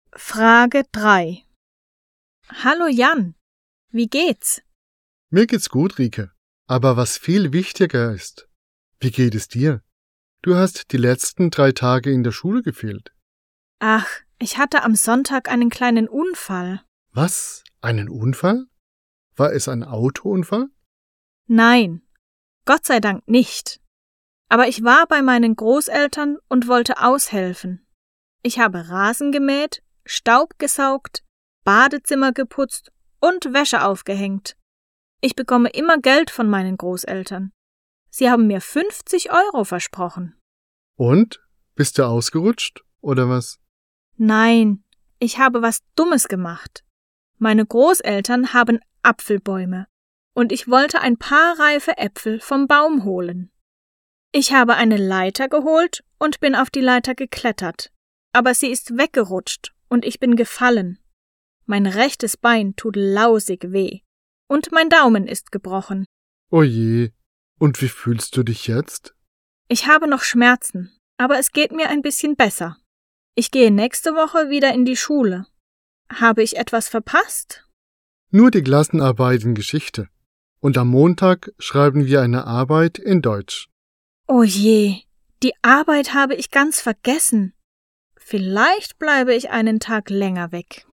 Frage 3. Hallo Jan, wie geht's? Mir geht's gut, Rike. Aber was viel wichtiger ist, wie geht es dir? Du hast die letzten 3 Tage in der Schule gefehlt. Ach, ich hatte am Sonntag einen kleinen Unfall. Was? Einen Unfall? War es ein Autounfall? Nein, Gott sei Dank nicht. Aber ich war bei meinen Großeltern und wollte aushelfen. Ich habe Rasen gemäht, Staub gesaugt, Badezimmer geputzt und Wäsche aufgehängt. Ich bekomme immer Geld von meinen Großeltern. Sie haben mir 50 € versprochen. Und? Bist du ausgerutscht, oder was? Nein, ich habe was Dummes gemacht. Meine Großeltern haben Apfelbäume und ich wollte ein paar reife Äpfel vom Baum holen. Ich habe eine Leiter geholt und bin auf die Leiter geklettert, aber sie ist weggerutscht und ich bin gefallen. Mein rechtes Bein tut lausig weh und mein Daumen ist gebrochen. Oh je. Und wie fühlst du dich jetzt? Ich habe noch Schmerzen, aber es geht mir ein bisschen besser. Ich gehe nächste Woche wieder in die Schule. Habe ich etwas verpasst? Nur die Klassenarbeit in Geschichte. Und am Montag schreiben wir eine Arbeit in Deutsch. Oh je, die Arbeit habe ich ganz vergessen. Vielleicht bleibe ich einen Tag länger weg.